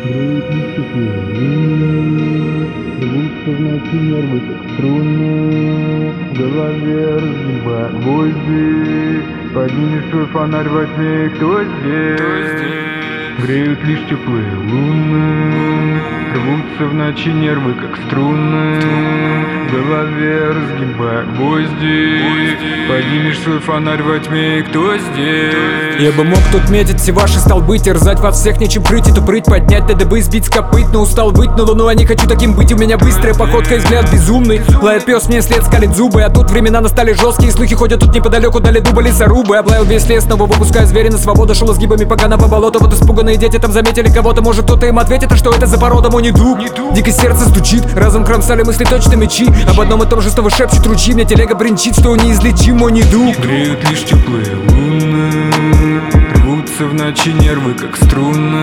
Греют листья луны, рвутся в ночи нервы, как струны. В голове разгибая гвозди, поднимешь свой фонарь во тьме, кто здесь? Греют лишь теплые луны, рвутся в ночи нервы, как струны. В голове разгибая гвозди, поднимешь свой фонарь во тьме, кто здесь? Я бы мог тут метить все ваши столбы, терзать во всех нечем прыть, эту прыть поднять, надо бы сбить с копыт, но устал быть на луну, а не хочу таким быть. У меня быстрая походка и взгляд безумный, лает пес, мне след скалит зубы, а тут времена настали жесткие, слухи ходят тут неподалеку, дали дуба лесорубы. Облаял весь лес, снова выпуская зверя на свободу, шел изгибами погано по болоту. Вот испуганные дети там заметили кого-то, может кто-то им ответит, а что это за порода, мой недуг? Дико сердце стучит, разом кромсали мысли точно мечи, об одном и том же снова шепчут ручьи, мне телега бренчит, что неизлечим мой недуг. Греют лишь теплые луны, рвутся в ночи нервы, как струны.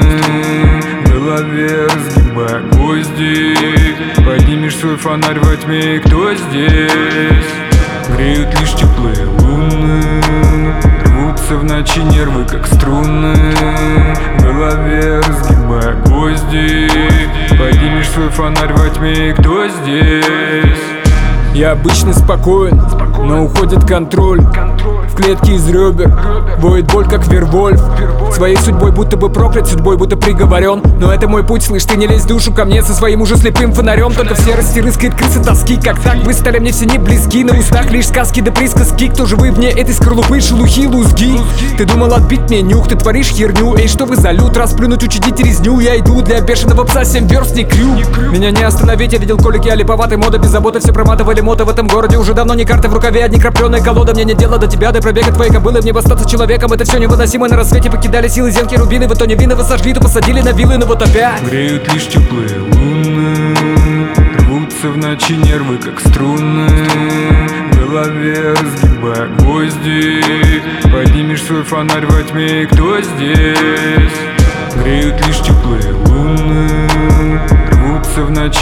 В голове разгибая гвозди, поднимешь свой фонарь во тьме, кто здесь? Греют лишь теплые луны, рвутся в ночи нервы, как струны. В голове разгибая гвозди, поднимешь свой фонарь во тьме, кто здесь? Я обычно спокоен, но уходит контроль. В клетке из ребер воет боль, как Вервольф. Своей судьбой будто бы проклят, судьбой будто приговорен. Но это мой путь, слышь, ты не лезь в душу ко мне со своим уже слепым фонарем. Только в серости рыскает крыса тоски, как так вы стали мне все не близки. На устах лишь сказки да присказки. Кто же вы вне этой скорлупы, шелухи, лузги? Ты думал отбить мне нюх, ты творишь херню. Эй, что вы за люд, расплюнуть, учудить резню. Я иду для бешеного пса, 7 верст не крю. Меня не остановить, я видел колики, а липоватый мода без заботы. Все проматывали мото в этом городе, уже давно не карты в рукаве, одни крапленые колода. Мне не дело до тебя, до пробега твоей кобылы. Мне бы остаться человеком, это все невыносимо. На рассвете покидали силы, зенки, рубины. В итоге виновы сожгли, то посадили на вилы, но вот опять греют лишь теплые луны, рвутся в ночи нервы, как струны. В голове разгибая гвозди, поднимешь свой фонарь во тьме, кто здесь? Греют лишь теплые луны, рвутся в ночи